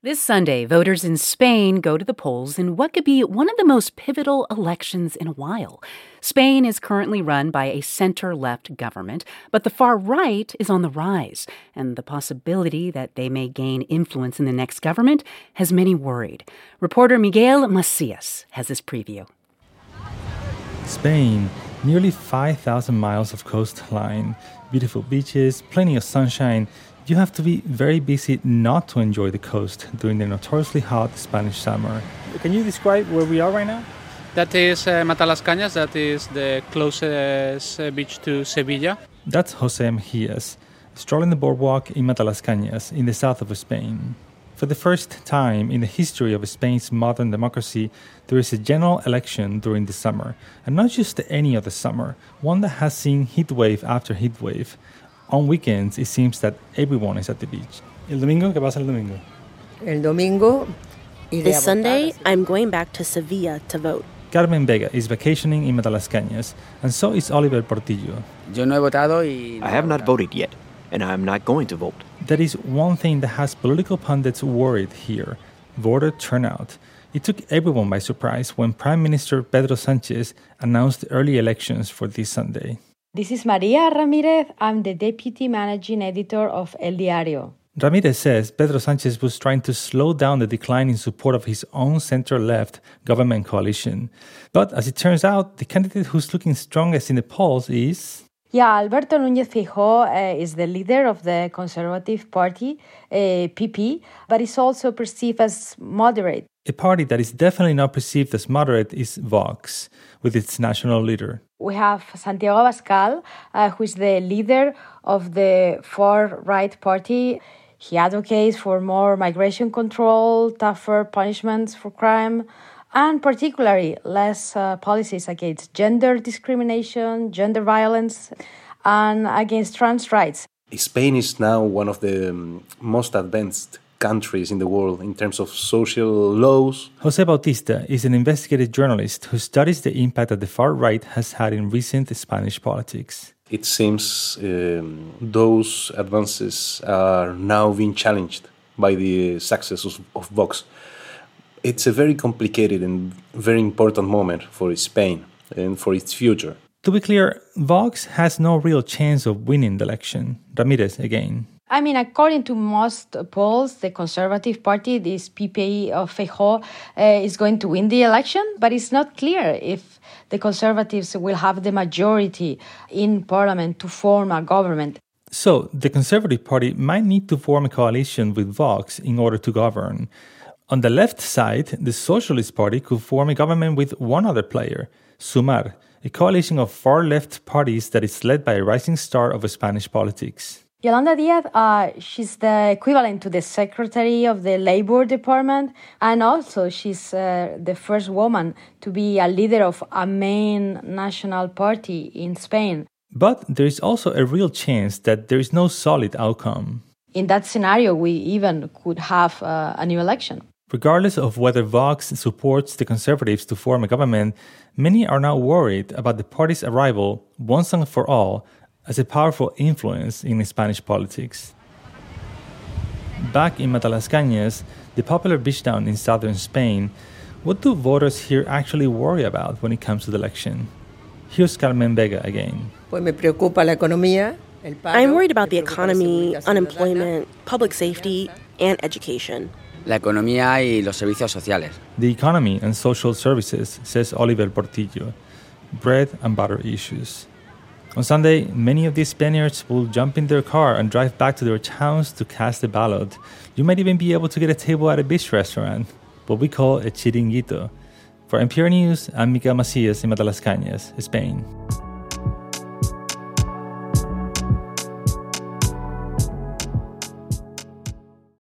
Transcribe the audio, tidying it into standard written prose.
This Sunday, voters in Spain go to the polls in what could be one of the most pivotal elections in a while. Spain is currently run by a center-left government, but the far right is on the rise, and the possibility that they may gain influence in the next government has many worried. Reporter Miguel Macias has this preview. Spain, nearly 5,000 miles of coastline, beautiful beaches, plenty of sunshine. You have to be very busy not to enjoy the coast during the notoriously hot Spanish summer. Can you describe where we are right now? That is Matalascañas. That is the closest beach to Sevilla. That's Jose Mejías, strolling the boardwalk in Matalascañas in the south of Spain. For the first time in the history of Spain's modern democracy, there is a general election during the summer, and not just any other summer, one that has seen heat wave after heat wave. On weekends, it seems that everyone is at the beach. ¿El domingo? ¿Qué pasa el domingo? El domingo. This Sunday, I'm going back to Sevilla to vote. Carmen Vega is vacationing in Matalascañas, and so is Oliver Portillo. I have not voted yet, and I am not going to vote. That is one thing that has political pundits worried here: voter turnout. It took everyone by surprise when Prime Minister Pedro Sánchez announced early elections for this Sunday. This is Maria Ramirez. I'm the deputy managing editor of El Diario. Ramirez says Pedro Sánchez was trying to slow down the decline in support of his own center-left government coalition. But as it turns out, the candidate who's looking strongest in the polls is... Yeah, Alberto Núñez Feijóo is the leader of the Conservative Party, PP, but is also perceived as moderate. A party that is definitely not perceived as moderate is Vox, with its national leader. We have Santiago Abascal, who is the leader of the far-right party. He advocates for more migration control, tougher punishments for crime, and particularly less policies against gender discrimination, gender violence, and against trans rights. Spain is now one of the most advanced countries in the world in terms of social laws. Jose Bautista is an investigative journalist who studies the impact that the far right has had in recent Spanish politics. It seems those advances are now being challenged by the success of Vox. It's a very complicated and very important moment for Spain and for its future. To be clear, Vox has no real chance of winning the election. Ramirez again. I mean, according to most polls, the Conservative Party, this PP of Feijóo, is going to win the election, but it's not clear if the Conservatives will have the majority in Parliament to form a government. So, the Conservative Party might need to form a coalition with Vox in order to govern. On the left side, the Socialist Party could form a government with one other player, Sumar, a coalition of far-left parties that is led by a rising star of Spanish politics. Yolanda Díaz, she's the equivalent to the secretary of the Labour Department, and also she's the first woman to be a leader of a main national party in Spain. But there is also a real chance that there is no solid outcome. In that scenario, we even could have a new election. Regardless of whether Vox supports the Conservatives to form a government, many are now worried about the party's arrival, once and for all, as a powerful influence in Spanish politics. Back in Matalascañas, the popular beach town in southern Spain, what do voters here actually worry about when it comes to the election? Here's Carmen Vega again. I'm worried about the economy, unemployment, public safety, and education. La economía y los servicios sociales. The economy and social services, says Oliver Portillo. Bread and butter issues. On Sunday, many of these Spaniards will jump in their car and drive back to their towns to cast a ballot. You might even be able to get a table at a beach restaurant, what we call a chiringuito. For NPR News, I'm Miguel Macias in Matalascañas, Spain.